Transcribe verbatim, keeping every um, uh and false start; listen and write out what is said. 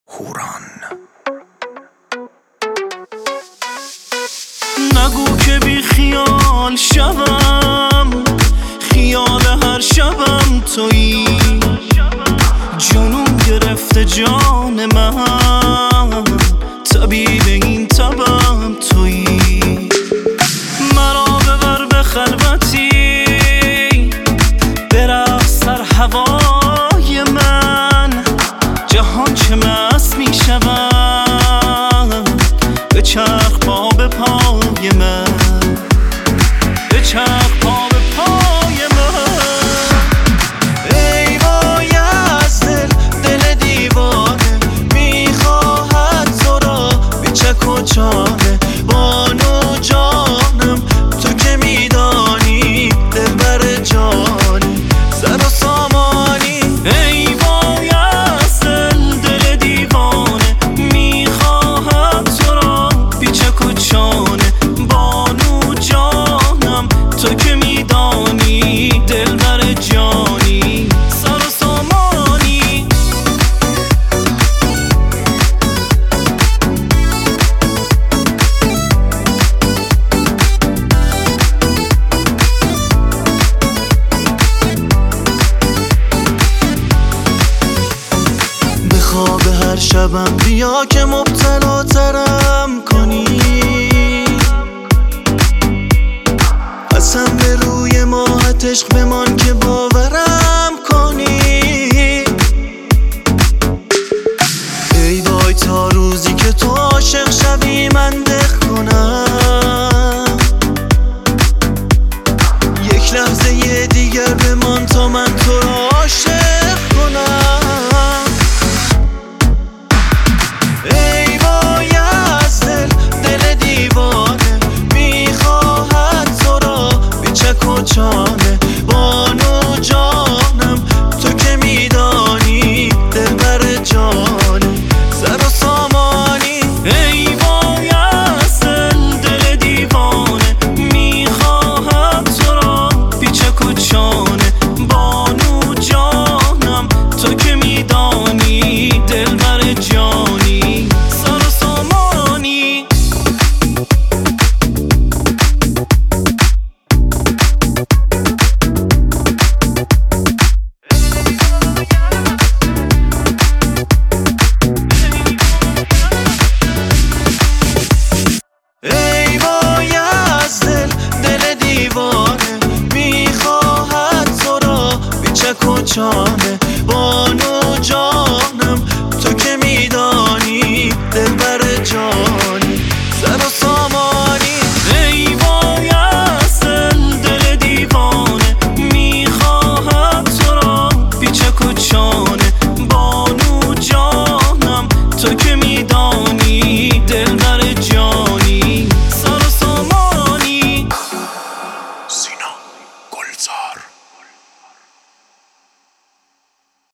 هوران. نگو که بی خیال شبم، خیال هر شبم تویی، جنون گرفته جان من، طبیب این تبم تویی. مرا ببر به خلوتی، برقص سر هوای من، جهان چه مست می شود، به چرخ پا به پای من، به چرخ پا به پای من. ای وای از دل، دل دیوانه میخواهد تو را بی چک و چانه. بانو جانم تو که میدانی دلبر جانی، زر و سامانی. ای وای از دل، دل دیوانه میخواهد تو را بی چک و چانه. بانو جانم تو که میدانی دلبر جانی، سر و سامانی. به خواب هر شبم بیا که مبتلا ترم کنی، قسم به روی ماهت عشق بمان که باورم کنی. ای وای تا روزی که تو عاشق شوی من